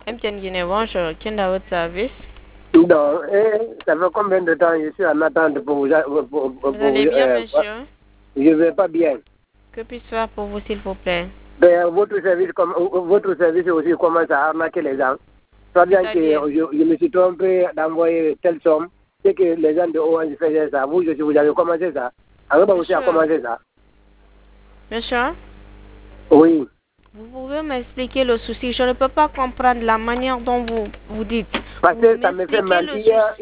MTN Guinée, bonjour. Qui est dans votre service? Non, ça fait combien de temps je suis en attente pour vous... Vous allez bien, monsieur? Je ne vais pas bien. Que puis-je faire pour vous, s'il vous plaît? Ben, votre service aussi commence à arnaquer les gens. Soit bien que je me suis trompé d'envoyer telle somme, c'est que les gens de Orange faisaient ça. Vous aussi, vous avez commencé ça. Aruba aussi a commencé ça. Monsieur? Oui. Vous pouvez m'expliquer le souci? Je ne peux pas comprendre la manière dont vous dites. Parce que ça me fait mal. Hier,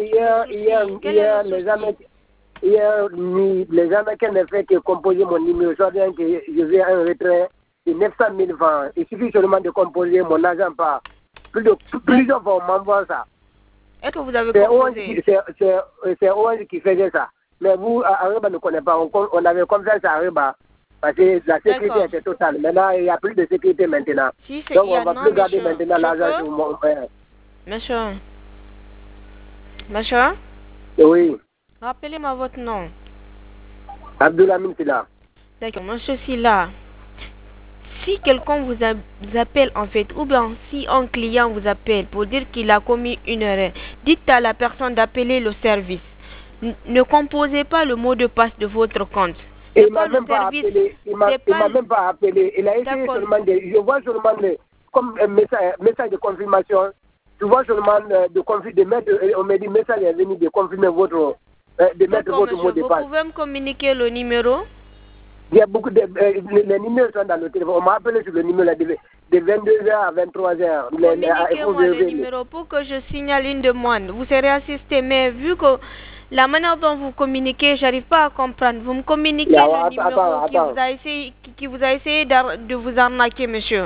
les Américains ne font que composer mon numéro. Soit bien que je vais à un retrait de 900 000 francs. Il suffit seulement de composer mon argent par plusieurs fois, on m'envoie ça. Est-ce que vous avez composé? C'est Orange qui faisait ça. Mais vous, Aruba ne connaît pas. On avait confiance à Aruba. Parce que la sécurité était totale. Maintenant, il n'y a plus de sécurité maintenant. Donc, on ne va plus garder maintenant l'argent sur mon père. Monsieur? Monsieur? Oui. Rappelez-moi votre nom. Abdoulamin Silla. D'accord, monsieur Silla. Si quelqu'un vous appelle en fait, ou bien si un client vous appelle pour dire qu'il a commis une erreur, dites à la personne d'appeler le service. Ne composez pas le mot de passe de votre compte. Il ne m'a même pas appelé. Il m'a même pas appelé. Il a essayé seulement je vois seulement comme un message de confirmation. Je vois seulement de mettre, on m'a dit message est venu de confirmer votre, de mettre votre mot de passe. Vous pouvez me communiquer le numéro? Il y a beaucoup de, les numéros sont dans le téléphone. On m'a appelé sur le numéro de 22h à 23h. Communiquez-moi le numéro pour que je signale une demande. Vous serez assisté, mais vu que la manière dont vous communiquez, j'arrive pas à comprendre. Vous me communiquez le numéro qui vous a essayé de vous arnaquer, monsieur.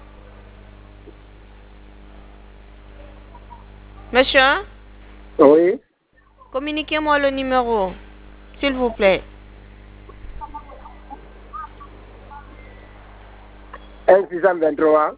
Monsieur? Oui. Communiquez-moi le numéro, s'il vous plaît. 623.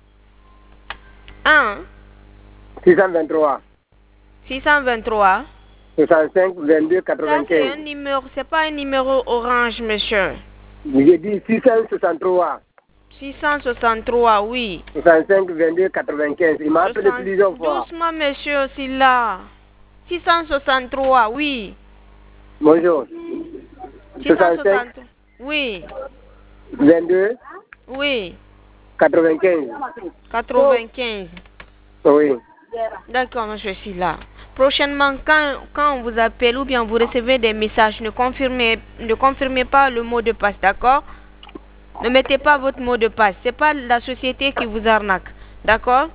623. 623. 65 22 95. Ça, c'est un numéro, c'est pas un numéro orange, monsieur. J'ai dit 663. 663, oui. 65 22 95. Il m'a appelé plusieurs fois. Doucement, monsieur, c'est là. 663, oui. Bonjour. 663. Oui. 22. Oui. 95. 95. Oui. D'accord, monsieur Silla. Prochainement, quand on vous appelle ou bien vous recevez des messages, ne confirmez pas le mot de passe, d'accord? Ne mettez pas votre mot de passe. C'est pas la société qui vous arnaque, d'accord?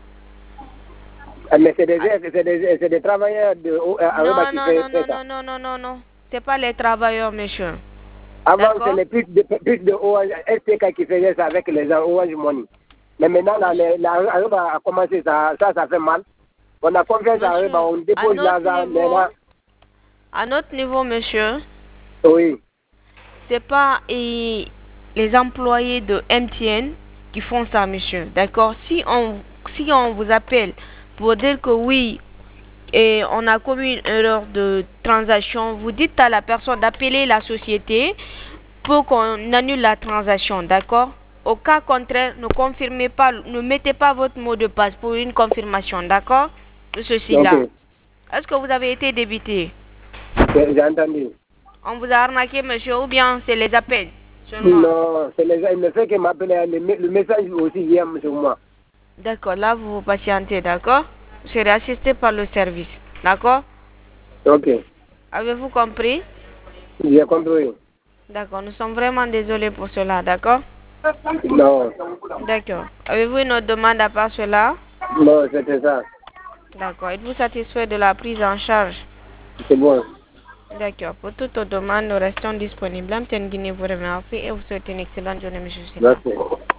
Mais c'est des travailleurs de Aruba qui font ça. Non. C'est pas les travailleurs, monsieur. Avant, c'est les plus de Orange STK qui faisaient ça avec les Orange Money. Mais maintenant, Aruba a commencé ça fait mal. On a confiance à Aruba, on dépose l'argent maintenant. À notre niveau, monsieur. Oui. C'est pas les employés de MTN qui font ça, monsieur. D'accord? Si on vous appelle pour dire que oui, et on a commis une erreur de transaction, vous dites à la personne d'appeler la société pour qu'on annule la transaction, d'accord? Au cas contraire, ne mettez pas votre mot de passe pour une confirmation, d'accord? De ceci-là. Okay. Est-ce que vous avez été débité? J'ai entendu. On vous a arnaqué, monsieur, ou bien c'est les appels seulement? Non, c'est les gens, il ne fait que m'appeler, le message aussi vient sur moi. D'accord, là vous vous patientez, d'accord? Je serai assisté par le service, d'accord? Ok. Avez-vous compris? J'ai compris. D'accord, nous sommes vraiment désolés pour cela, d'accord? Non. D'accord. Avez-vous une autre demande à part cela? Non, c'était ça. D'accord. Êtes-vous satisfait de la prise en charge? C'est bon. D'accord. Pour toute autre demande, nous restons disponibles. MTN Guinée vous remercie et vous souhaite une excellente journée, monsieur. Merci.